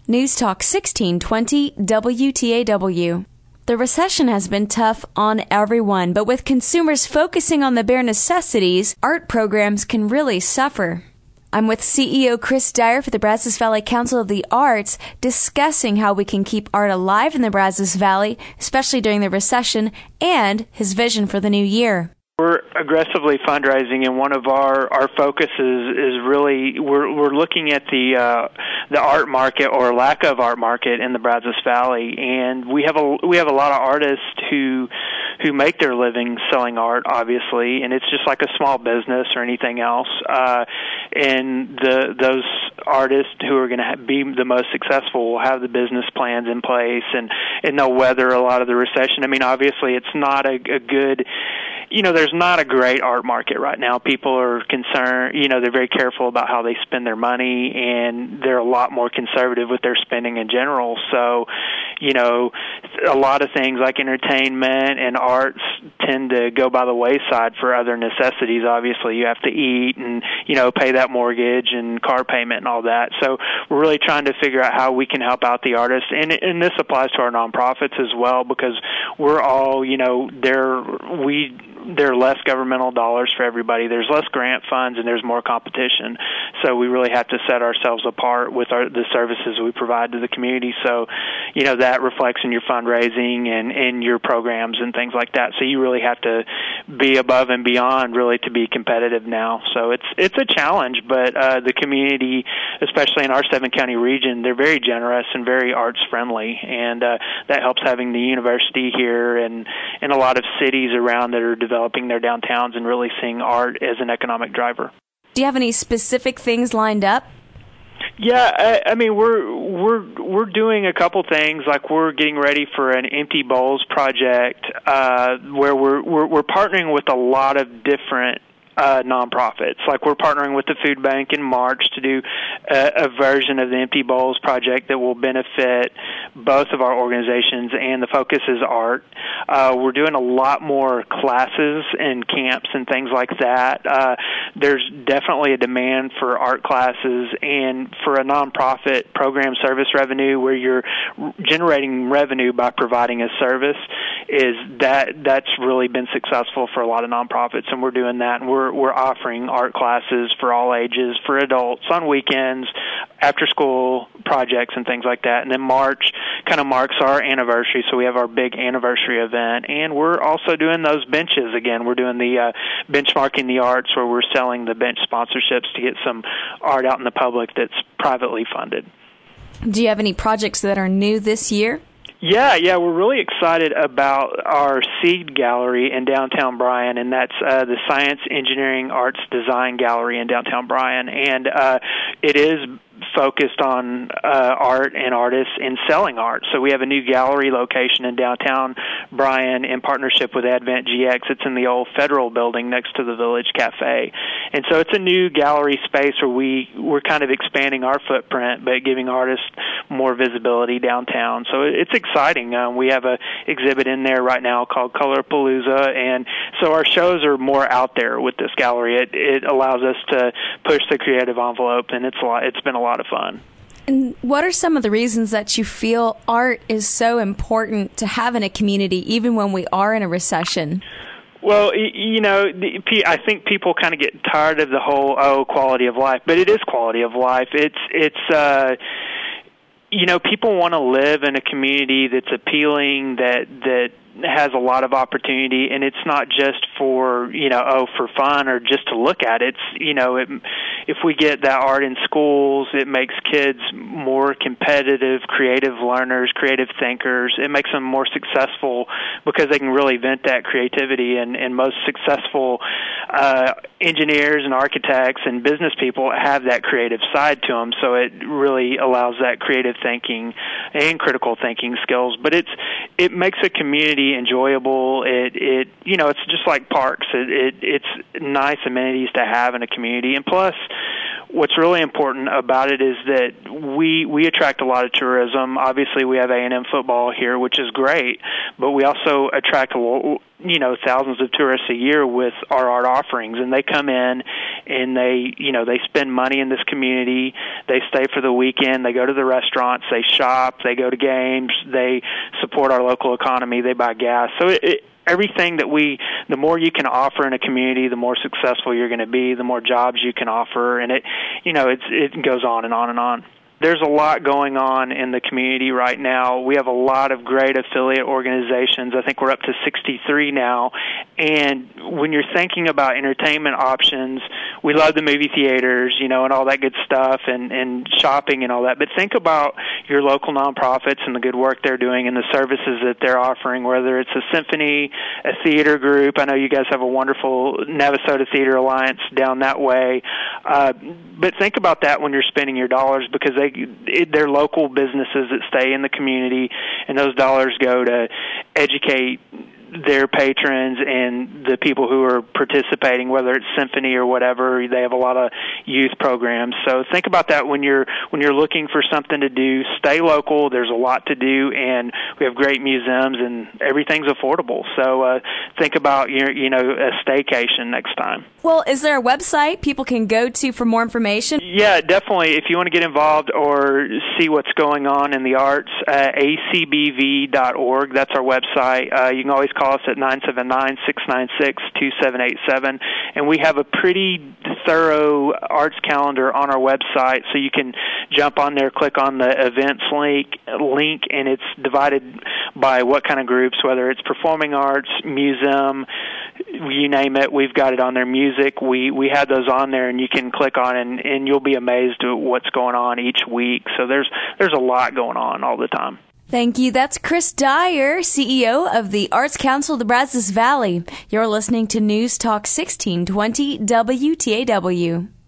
News Talk 1620 WTAW. The recession has been tough on everyone, but with consumers focusing on the bare necessities, art programs can really suffer. I'm with CEO Chris Dyer for the Brazos Valley Council of the Arts, discussing how we can keep art alive in the Brazos Valley, especially during the recession, and his vision for the new year. We're aggressively fundraising, and one of our focuses is really we're looking at the art market or lack of art market in the Brazos Valley, and we have a lot of artists who make their living selling art, obviously, and it's just like a small business or anything else. And those artists who are going to be the most successful will have the business plans in place and they'll weather a lot of the recession. I mean, obviously, it's not a good. There's not a great art market right now. People are concerned, they're very careful about how they spend their money, and they're a lot more conservative with their spending in general. So, a lot of things like entertainment and arts tend to go by the wayside for other necessities. Obviously, you have to eat and, pay that mortgage and car payment and all that. So we're really trying to figure out how we can help out the artists. And this applies to our nonprofits as well, because we're all, there are less governmental dollars for everybody. There's less grant funds, and there's more competition. So we really have to set ourselves apart with the services we provide to the community. So, that reflects in your fundraising and your programs and things like that. So you really have to be above and beyond, really, to be competitive now. So it's a challenge, but the community, especially in our 7-county region, they're very generous and very arts friendly, and that helps having the university here and a lot of cities around that are developing their downtowns and really seeing art as an economic driver. Do you have any specific things lined up? Yeah, I mean, we're doing a couple things. Like, we're getting ready for an Empty Bowls project where we're partnering with a lot of different nonprofits. Like, we're partnering with the Food Bank in March to do a version of the Empty Bowls project that will benefit both of our organizations, and the focus is art. We're doing a lot more classes and camps and things like that. There's definitely a demand for art classes, and for a nonprofit program service revenue where you're generating revenue by providing a service, that's really been successful for a lot of nonprofits, and we're doing that, and we're offering art classes for all ages, for adults, on weekends, after-school projects and things like that. And then March kind of marks our anniversary, so we have our big anniversary event. And we're also doing those benches again. We're doing the benchmarking the arts, where we're selling the bench sponsorships to get some art out in the public that's privately funded. Do you have any projects that are new this year? Yeah, we're really excited about our Seed Gallery in downtown Bryan, and that's the Science, Engineering, Arts, Design Gallery in downtown Bryan. And it is focused on art and artists and selling art. So we have a new gallery location in downtown Bryan in partnership with Advent GX. It's in the old Federal building next to the Village Cafe. And so it's a new gallery space where we're kind of expanding our footprint, but giving artists more visibility downtown. So it's exciting. We have an exhibit in there right now called Colorpalooza, and so our shows are more out there with this gallery. It allows us to push the creative envelope, and it's been a lot of fun. And what are some of the reasons that you feel art is so important to have in a community, even when we are in a recession? Well, I think people kind of get tired of the whole quality of life, but it is quality of life. It's people want to live in a community that's appealing, that has a lot of opportunity, and it's not just for for fun or just to look at. If we get that art in schools, it makes kids more competitive, creative learners, creative thinkers. It makes them more successful because they can really vent that creativity, and most successful engineers and architects and business people have that creative side to them, so it really allows that creative thinking and critical thinking skills. But it makes a community enjoyable. It's just like parks. It's nice amenities to have in a community, and plus what's really important about it is that we attract a lot of tourism. Obviously, we have A&M football here, which is great, but we also attract thousands of tourists a year with our art offerings, and they come in and they spend money in this community. They stay for the weekend. They go to the restaurants. They shop. They go to games. They support our local economy. They buy gas. So everything the more you can offer in a community, the more successful you're going to be, the more jobs you can offer, and it goes on and on and on. There's a lot going on in the community right now. We have a lot of great affiliate organizations. I think we're up to 63 now. And when you're thinking about entertainment options, we love the movie theaters, and all that good stuff, and shopping and all that. But think about your local nonprofits and the good work they're doing and the services that they're offering, whether it's a symphony, a theater group. I know you guys have a wonderful Navasota Theater Alliance down that way. But think about that when you're spending your dollars, because they're local businesses that stay in the community, and those dollars go to educate their patrons and the people who are participating, whether it's symphony or whatever. They have a lot of youth programs. So think about that when you're looking for something to do. Stay local. There's a lot to do, and we have great museums, and everything's affordable. So think about a staycation next time. Well, is there a website people can go to for more information? Yeah, definitely. If you want to get involved or see what's going on in the arts, acbv.org. That's our website. You can always call us at 979-696-2787, and we have a pretty thorough arts calendar on our website, so you can jump on there, click on the events link, and it's divided by what kind of groups, whether it's performing arts, museum, you name it, we've got it on there. Music, we have those on there, and you can click on it, and you'll be amazed at what's going on each week. So there's a lot going on all the time. Thank you. That's Chris Dyer, CEO of the Arts Council of the Brazos Valley. You're listening to News Talk 1620 WTAW.